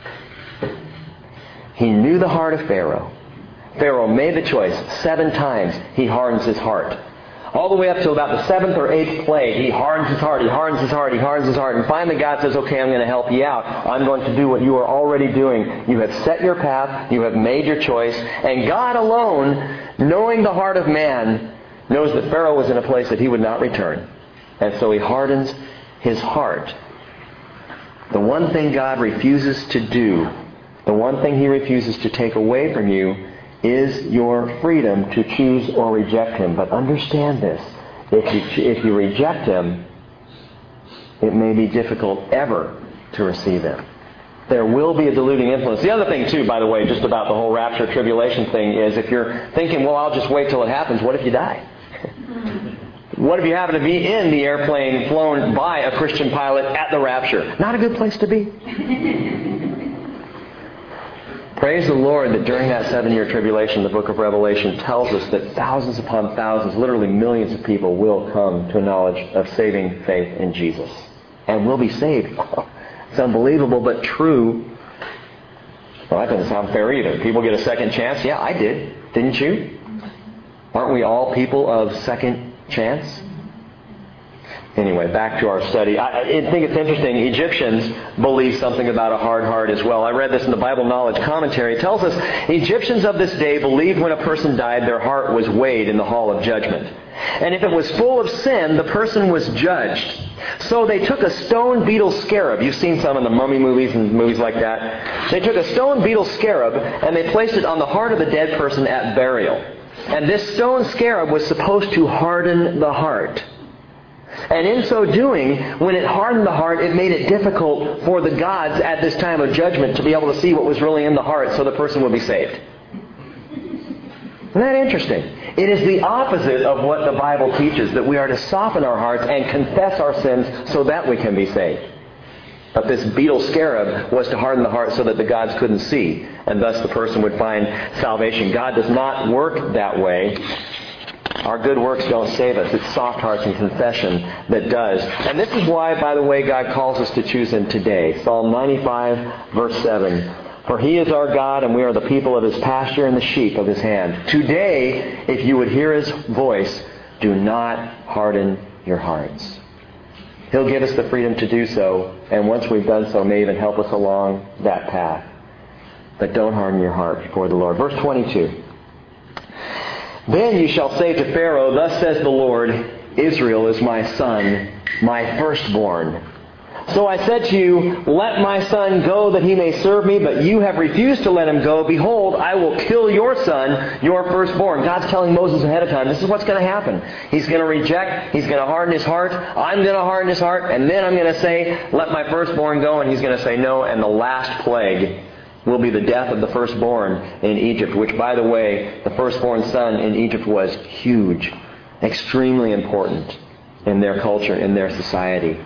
He knew the heart of Pharaoh. Pharaoh made the choice. Seven times he hardens his heart. All the way up to about the seventh or eighth plague, he hardens his heart, he hardens his heart, he hardens his heart. And finally God says, okay, I'm going to help you out. I'm going to do what you are already doing. You have set your path. You have made your choice. And God alone, knowing the heart of man, knows that Pharaoh was in a place that he would not return. And so He hardens his heart. The one thing God refuses to do, the one thing He refuses to take away from you, is your freedom to choose or reject Him. But understand this. If you, if you reject Him, it may be difficult ever to receive Him. There will be a deluding influence. The other thing, too, by the way, just about the whole rapture tribulation thing is if you're thinking, well, I'll just wait till it happens, what if you die? What if you happen to be in the airplane flown by a Christian pilot at the rapture? Not a good place to be. Praise the Lord that during that seven-year tribulation, the book of Revelation tells us that thousands upon thousands, literally millions of people will come to a knowledge of saving faith in Jesus. And will be saved. It's unbelievable, but true. Well, that doesn't sound fair either. People get a second chance. Yeah, I did. Didn't you? Aren't we all people of second chance? Anyway, back to our study. I, I think it's interesting. Egyptians believe something about a hard heart as well. I read this in the Bible Knowledge Commentary. It tells us Egyptians of this day believed when a person died, their heart was weighed in the hall of judgment. And if it was full of sin, the person was judged. So they took a stone beetle scarab. You've seen some in the mummy movies and movies like that. They took a stone beetle scarab and they placed it on the heart of the dead person at burial. And this stone scarab was supposed to harden the heart. And in so doing, when it hardened the heart, it made it difficult for the gods at this time of judgment to be able to see what was really in the heart so the person would be saved. Isn't that interesting? It is the opposite of what the Bible teaches, that we are to soften our hearts and confess our sins so that we can be saved. But this beetle scarab was to harden the heart so that the gods couldn't see, and thus the person would find salvation. God does not work that way. Our good works don't save us. It's soft hearts and confession that does. And this is why, by the way, God calls us to choose Him today. Psalm ninety-five, verse seven. For He is our God, and we are the people of His pasture and the sheep of His hand. Today, if you would hear His voice, do not harden your hearts. He'll give us the freedom to do so, and once we've done so, may even help us along that path. But don't harden your heart before the Lord. Verse twenty-two. Then you shall say to Pharaoh, Thus says the Lord, Israel is my son, my firstborn. So I said to you, Let my son go that he may serve me, but you have refused to let him go. Behold, I will kill your son, your firstborn. God's telling Moses ahead of time, this is what's going to happen. He's going to reject, he's going to harden his heart, I'm going to harden his heart, and then I'm going to say, Let my firstborn go, and he's going to say no, and the last plague will be the death of the firstborn in Egypt, which, by the way, the firstborn son in Egypt was huge, extremely important in their culture, in their society.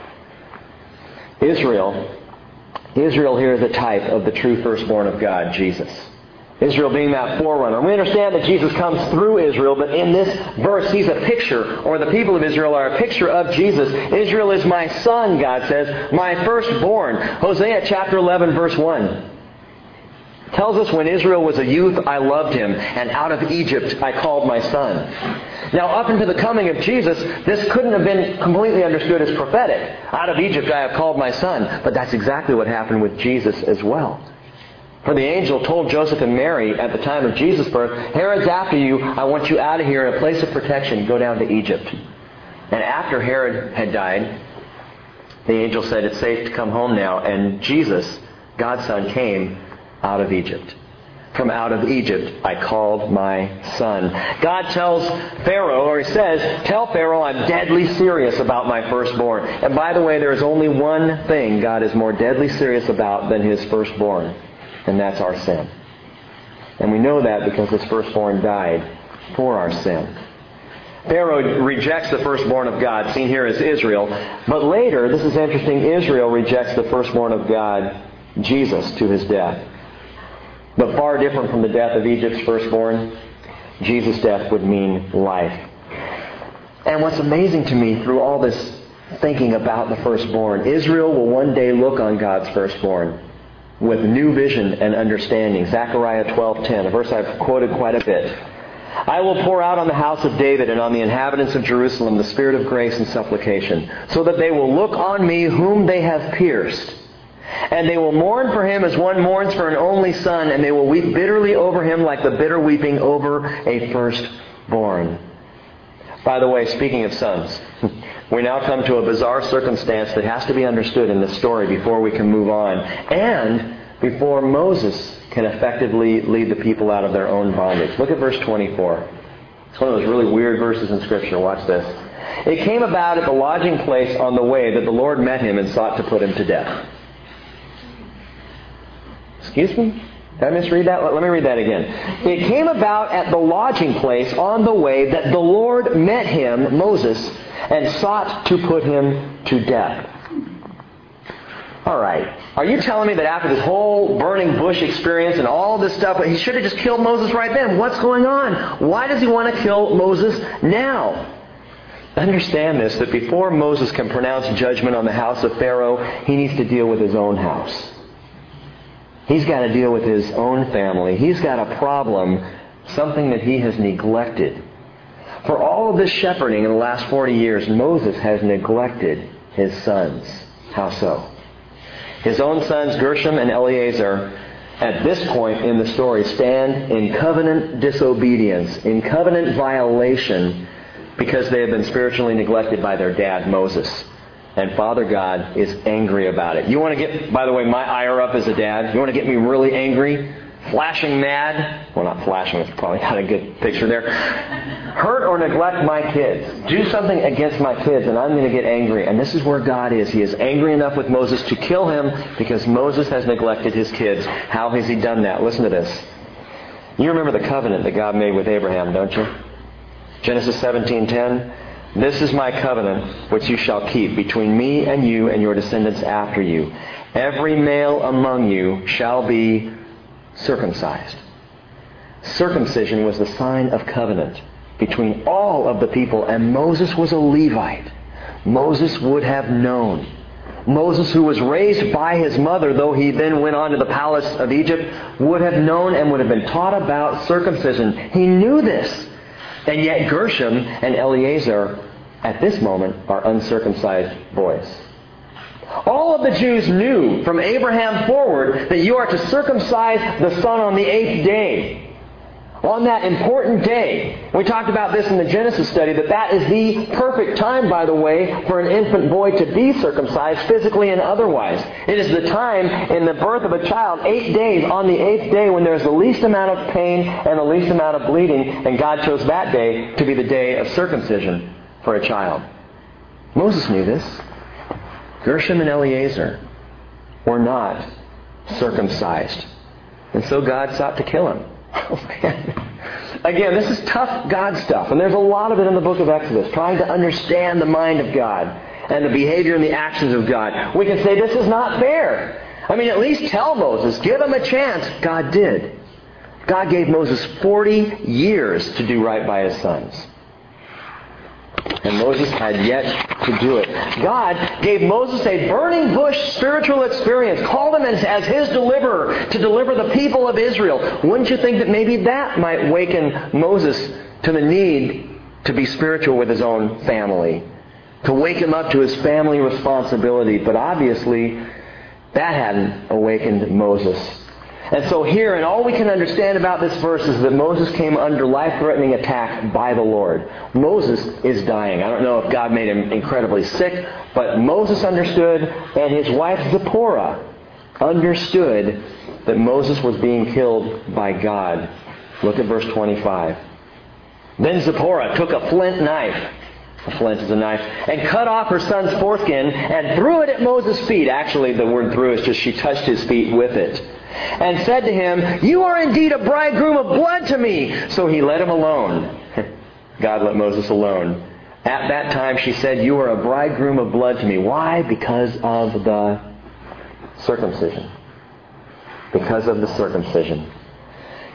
Israel, Israel here is a type of the true firstborn of God, Jesus. Israel being that forerunner. We understand that Jesus comes through Israel, but in this verse he's a picture, or the people of Israel are a picture of Jesus. Israel is my son, God says, my firstborn. Hosea chapter eleven, verse one. Tells us when Israel was a youth, I loved him, and out of Egypt I called my son. Now, up until the coming of Jesus, this couldn't have been completely understood as prophetic. Out of Egypt I have called my son. But that's exactly what happened with Jesus as well. For the angel told Joseph and Mary at the time of Jesus' birth, Herod's after you, I want you out of here in a place of protection, go down to Egypt. And after Herod had died, the angel said, it's safe to come home now. And Jesus, God's son, came out of Egypt. From out of Egypt I called my son. God tells Pharaoh, or He says, tell Pharaoh I'm deadly serious about my firstborn. And by the way, there is only one thing God is more deadly serious about than His firstborn, and that's our sin. And we know that because His firstborn died for our sin. Pharaoh rejects the firstborn of God, seen here as Israel. But later, this is interesting, Israel rejects the firstborn of God, Jesus, to his death. But far different from the death of Egypt's firstborn, Jesus' death would mean life. And what's amazing to me through all this thinking about the firstborn, Israel will one day look on God's firstborn with new vision and understanding. Zechariah twelve ten, a verse I've quoted quite a bit. I will pour out on the house of David and on the inhabitants of Jerusalem the spirit of grace and supplication, so that they will look on me whom they have pierced. And they will mourn for him as one mourns for an only son, and they will weep bitterly over him like the bitter weeping over a firstborn. By the way, speaking of sons, we now come to a bizarre circumstance that has to be understood in this story before we can move on, and before Moses can effectively lead the people out of their own bondage. Look at verse twenty-four. It's one of those really weird verses in Scripture. Watch this. It came about at the lodging place on the way that the Lord met him and sought to put him to death. Excuse me? Did I misread that? Let me read that again. It came about at the lodging place on the way that the Lord met him, Moses, and sought to put him to death. All right. Are you telling me that after this whole burning bush experience and all this stuff, he should have just killed Moses right then? What's going on? Why does he want to kill Moses now? Understand this, that before Moses can pronounce judgment on the house of Pharaoh, he needs to deal with his own house. He's got to deal with his own family. He's got a problem, something that he has neglected. For all of this shepherding in the last forty years, Moses has neglected his sons. How so? His own sons, Gershom and Eleazar, at this point in the story, stand in covenant disobedience, in covenant violation, because they have been spiritually neglected by their dad, Moses. And Father God is angry about it. You want to get, by the way, my ire up as a dad? You want to get me really angry? Flashing mad? Well, not flashing. It's probably not a good picture there. Hurt or neglect my kids. Do something against my kids and I'm going to get angry. And this is where God is. He is angry enough with Moses to kill him because Moses has neglected his kids. How has he done that? Listen to this. You remember the covenant that God made with Abraham, don't you? Genesis seventeen ten. This is my covenant which you shall keep between me and you and your descendants after you. Every male among you shall be circumcised. Circumcision was the sign of covenant between all of the people, and Moses was a Levite. Moses would have known. Moses, who was raised by his mother, though he then went on to the palace of Egypt, would have known and would have been taught about circumcision. He knew this. And yet Gershom and Eleazar, at this moment, are uncircumcised boys. All of the Jews knew from Abraham forward that you are to circumcise the son on the eighth day. On that important day. We talked about this in the Genesis study, that that is the perfect time, by the way, for an infant boy to be circumcised physically and otherwise. It is the time in the birth of a child, eight days, on the eighth day, when there's the least amount of pain and the least amount of bleeding, and God chose that day to be the day of circumcision for a child. Moses knew this. Gershom and Eleazar were not circumcised. And so God sought to kill him. Oh, man. Again, this is tough God stuff, and there's a lot of it in the book of Exodus, trying to understand the mind of God and the behavior and the actions of God. We can say this is not fair. I mean, at least tell Moses, give him a chance. God did. God gave Moses forty years to do right by his sons. And Moses had yet to do it. God gave Moses a burning bush spiritual experience, called him as, as his deliverer to deliver the people of Israel. Wouldn't you think that maybe that might waken Moses to the need to be spiritual with his own family, to wake him up to his family responsibility? But obviously, that hadn't awakened Moses. And so here, and all we can understand about this verse is that Moses came under life-threatening attack by the Lord. Moses is dying. I don't know if God made him incredibly sick, but Moses understood, and his wife Zipporah understood that Moses was being killed by God. Look at verse twenty-five. Then Zipporah took a flint knife. A flint is a knife. And cut off her son's foreskin and threw it at Moses' feet. Actually, the word threw is just she touched his feet with it. And said to him, you are indeed a bridegroom of blood to me. So he let him alone. God let Moses alone. At that time she said, you are a bridegroom of blood to me. Why? Because of the circumcision. Because of the circumcision.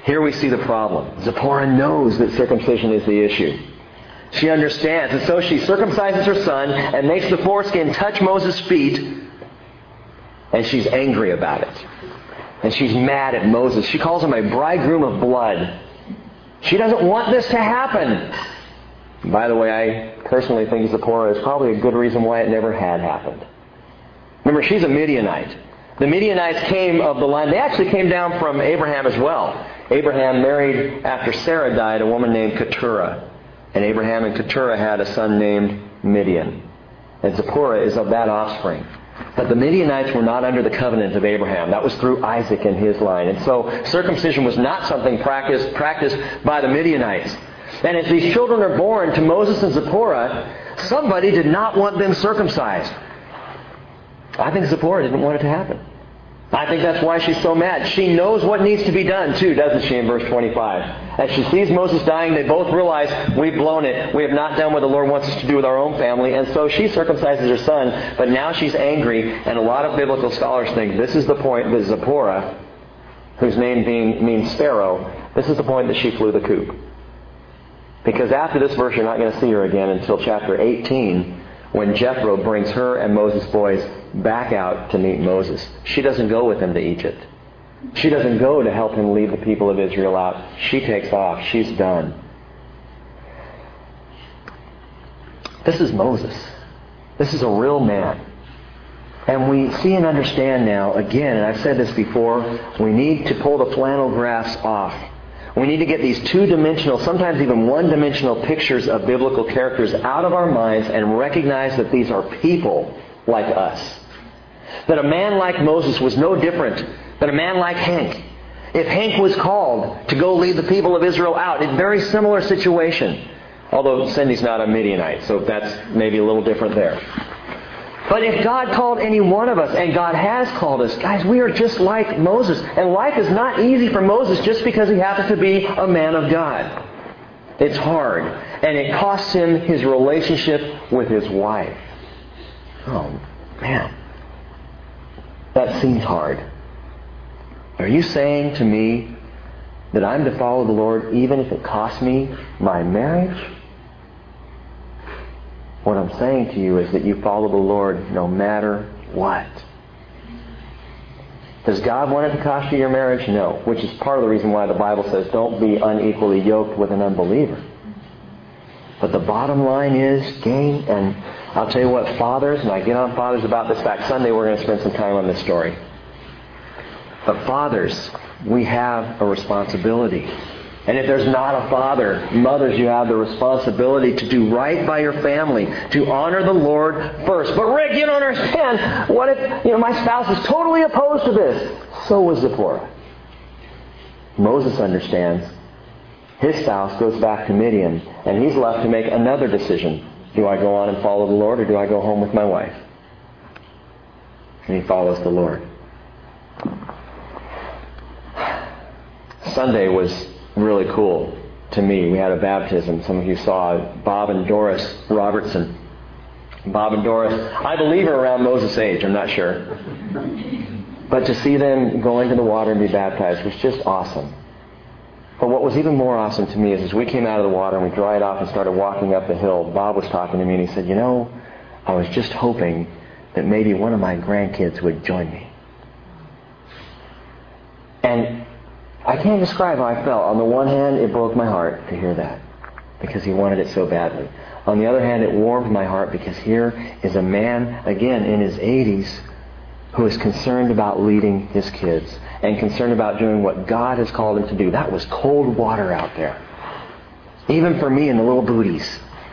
Here we see the problem. Zipporah knows that circumcision is the issue. She understands, and so she circumcises her son and makes the foreskin touch Moses' feet, and she's angry about it. And she's mad at Moses. She calls him a bridegroom of blood. She doesn't want this to happen. By the way, I personally think Zipporah is probably a good reason why it never had happened. Remember, she's a Midianite. The Midianites came of the line, they actually came down from Abraham as well. Abraham married, after Sarah died, a woman named Keturah. And Abraham and Keturah had a son named Midian. And Zipporah is of that offspring. But the Midianites were not under the covenant of Abraham. That was through Isaac and his line. And so circumcision was not something practiced, practiced by the Midianites. And as these children are born to Moses and Zipporah, somebody did not want them circumcised. I think Zipporah didn't want it to happen. I think that's why she's so mad. She knows what needs to be done too, doesn't she, in verse twenty-five. As she sees Moses dying, they both realize we've blown it. We have not done what the Lord wants us to do with our own family. And so she circumcises her son, but now she's angry. And a lot of biblical scholars think this is the point that Zipporah, whose name being, means sparrow, this is the point that she flew the coop. Because after this verse, you're not going to see her again until chapter eighteen, when Jethro brings her and Moses' boys back out to meet Moses. She doesn't go with him to Egypt. She doesn't go to help him lead the people of Israel out. She takes off. She's done. This is Moses. This is a real man. And we see and understand now, again, and I've said this before, we need to pull the flannel graphs off. We need to get these two-dimensional, sometimes even one-dimensional pictures of biblical characters out of our minds and recognize that these are people like us. That a man like Moses was no different than a man like Hank. If Hank was called to go lead the people of Israel out, in a very similar situation. Although Cindy's not a Midianite, so that's maybe a little different there. But if God called any one of us, and God has called us, guys, we are just like Moses. And life is not easy for Moses just because he happens to be a man of God. It's hard. And it costs him his relationship with his wife. Oh, man. That seems hard. Are you saying to me that I'm to follow the Lord even if it costs me my marriage? What I'm saying to you is that you follow the Lord no matter what. Does God want it to cost you your marriage? No. Which is part of the reason why the Bible says don't be unequally yoked with an unbeliever. But the bottom line is, gang, and I'll tell you what, fathers, and I get on fathers about this fact. Sunday we're going to spend some time on this story. But fathers, we have a responsibility. And if there's not a father, mothers, you have the responsibility to do right by your family, to honor the Lord first. But Rick, you don't understand. What if, you know, my spouse is totally opposed to this? So was Zipporah. Moses understands. His spouse goes back to Midian, and he's left to make another decision. Do I go on and follow the Lord, or do I go home with my wife? And he follows the Lord. Sunday was really cool to me. We had a baptism. Some of you saw Bob and Doris Robertson. Bob and Doris, I believe are around Moses' age. I'm not sure. But to see them go into the water and be baptized was just awesome. But what was even more awesome to me is as we came out of the water and we dried off and started walking up the hill, Bob was talking to me and he said, you know, I was just hoping that maybe one of my grandkids would join me. And I can't describe how I felt. On the one hand, it broke my heart to hear that because he wanted it so badly. On the other hand, it warmed my heart because here is a man, again, in his eighties who is concerned about leading his kids and concerned about doing what God has called him to do. That was cold water out there. Even for me and the little booties.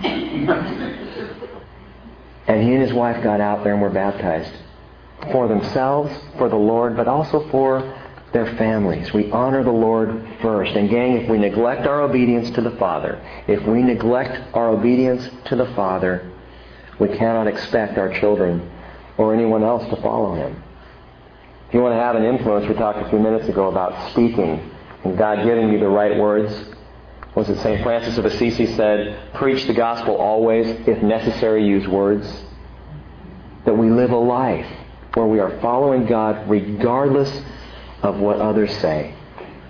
And he and his wife got out there and were baptized. For themselves, for the Lord, but also for their families. We honor the Lord first. And gang, if we neglect our obedience to the Father, if we neglect our obedience to the Father, we cannot expect our children or anyone else to follow Him. If you want to have an influence, we talked a few minutes ago about speaking and God giving you the right words. Was it Saint Francis of Assisi said, preach the gospel always, if necessary, use words. That we live a life where we are following God regardless of what others say.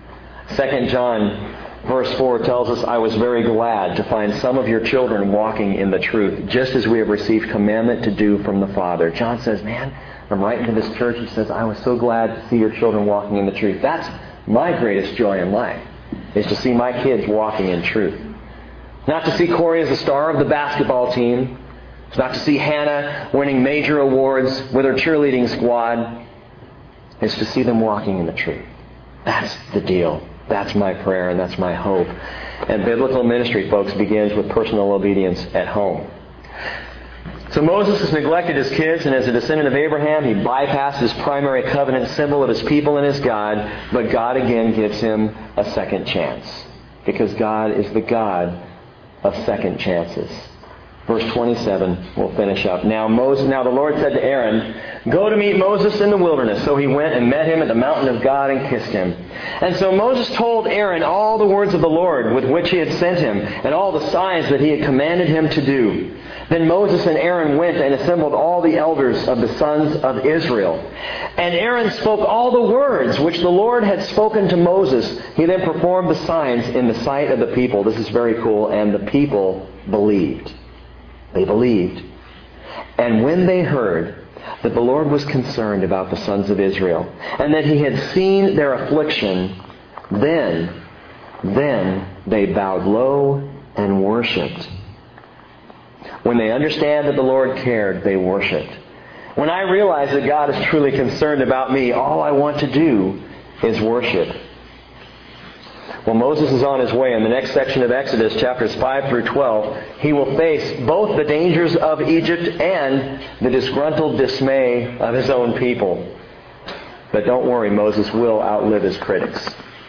Second John verse four tells us, I was very glad to find some of your children walking in the truth, just as we have received commandment to do from the Father. John says, man, I'm writing to this church. He says, I was so glad to see your children walking in the truth. That's my greatest joy in life, is to see my kids walking in truth. Not to see Corey as the star of the basketball team. It's not to see Hannah winning major awards with her cheerleading squad. It's to see them walking in the truth. That's the deal. That's my prayer and that's my hope. And biblical ministry, folks, begins with personal obedience at home. So Moses has neglected his kids, and as a descendant of Abraham, he bypassed his primary covenant symbol of his people and his God, but God again gives him a second chance. Because God is the God of second chances. Verse twenty-seven, we'll finish up. Now Moses, now the Lord said to Aaron, go to meet Moses in the wilderness. So he went and met him at the mountain of God and kissed him. And so Moses told Aaron all the words of the Lord with which he had sent him, and all the signs that he had commanded him to do. Then Moses and Aaron went and assembled all the elders of the sons of Israel. And Aaron spoke all the words which the Lord had spoken to Moses. He then performed the signs in the sight of the people. This is very cool. And the people believed. They believed. And when they heard that the Lord was concerned about the sons of Israel, and that he had seen their affliction, then, then they bowed low and worshipped. When they understand that the Lord cared, they worshipped. When I realize that God is truly concerned about me, all I want to do is worship. Well, Moses is on his way. In the next section of Exodus, chapters five through twelve, he will face both the dangers of Egypt and the disgruntled dismay of his own people. But don't worry, Moses will outlive his critics.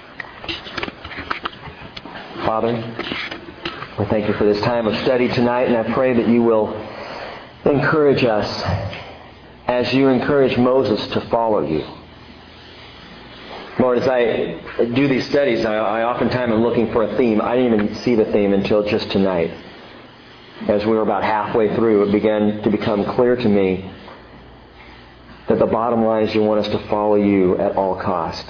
Father, we thank you for this time of study tonight, and I pray that you will encourage us as you encourage Moses to follow you. Lord, as I do these studies, I, I oftentimes am looking for a theme. I didn't even see the theme until just tonight. As we were about halfway through, it began to become clear to me that the bottom line is you want us to follow you at all cost.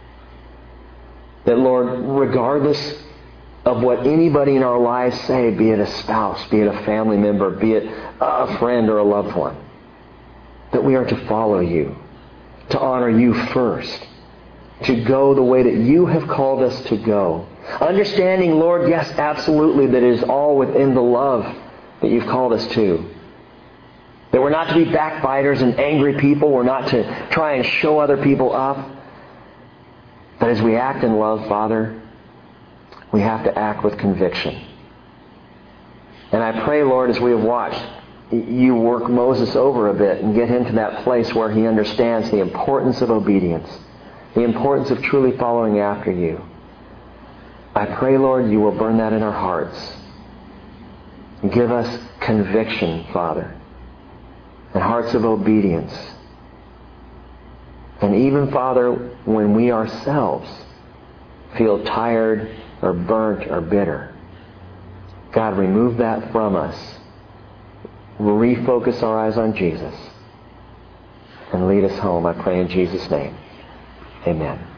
That, Lord, regardless of what anybody in our lives say, be it a spouse, be it a family member, be it a friend or a loved one, that we are to follow you, to honor you first, to go the way that you have called us to go. Understanding, Lord, yes, absolutely, that it is all within the love that you've called us to. That we're not to be backbiters and angry people. We're not to try and show other people up. But as we act in love, Father, we have to act with conviction. And I pray, Lord, as we have watched, you work Moses over a bit and get him to that place where he understands the importance of obedience, the importance of truly following after you. I pray, Lord, you will burn that in our hearts. Give us conviction, Father, and hearts of obedience. And even, Father, when we ourselves feel tired or burnt or bitter, God, remove that from us. Refocus our eyes on Jesus and lead us home, I pray in Jesus' name. Amen.